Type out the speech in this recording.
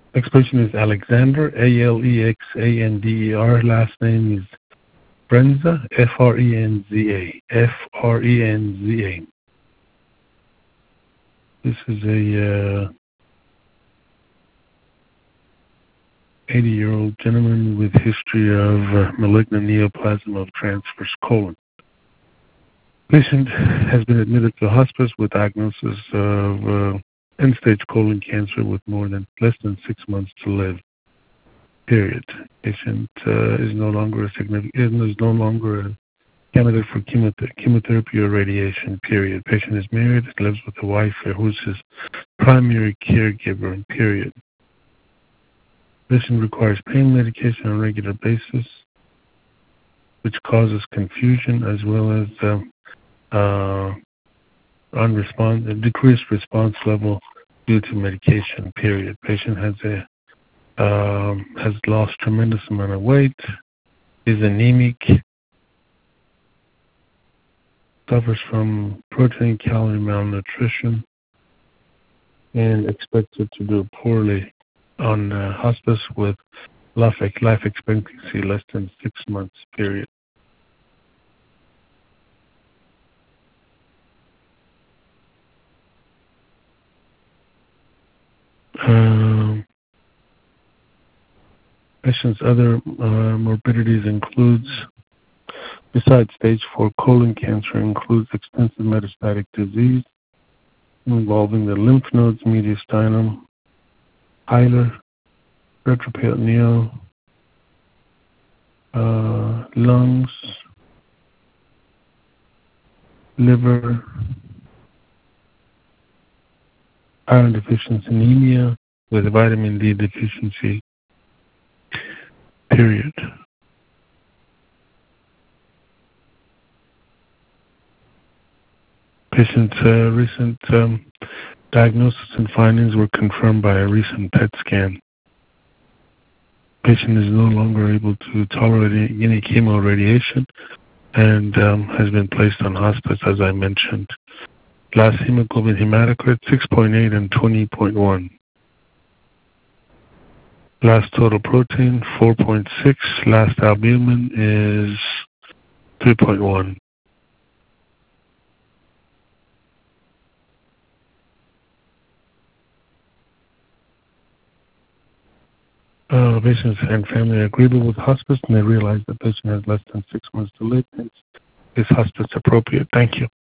Next patient is Alexander, Alexander. Last name is Frenza, Frenza. Frenza. This is a 80-year-old gentleman with history of malignant neoplasm of transverse colon. Patient has been admitted to hospice with diagnosis of end-stage colon cancer with less than 6 months to live. Period. Patient is no longer a candidate for chemotherapy or radiation. Period. Patient is married and lives with a wife who's his primary caregiver. Period. Patient requires pain medication on a regular basis, which causes confusion as well as decreased response level due to medication. Period. Patient has lost tremendous amount of weight, is anemic, suffers from protein calorie malnutrition, and expected to do poorly on hospice with life expectancy less than 6 months. Period. Patient's other morbidities includes, besides stage 4 colon cancer, includes extensive metastatic disease involving the lymph nodes, mediastinum, hilar, retroperitoneal, lungs, liver, iron deficiency anemia with vitamin D deficiency. Period. Patient's recent diagnosis and findings were confirmed by a recent PET scan. Patient is no longer able to tolerate any chemoradiation and has been placed on hospice, as I mentioned. Last hemoglobin hematocrit 6.8 and 20.1. Last total protein 4.6. Last albumin is 3.1. Patients and family are agreeable with hospice, and they realize the patient has less than 6 months to live, hence is hospice appropriate. Thank you.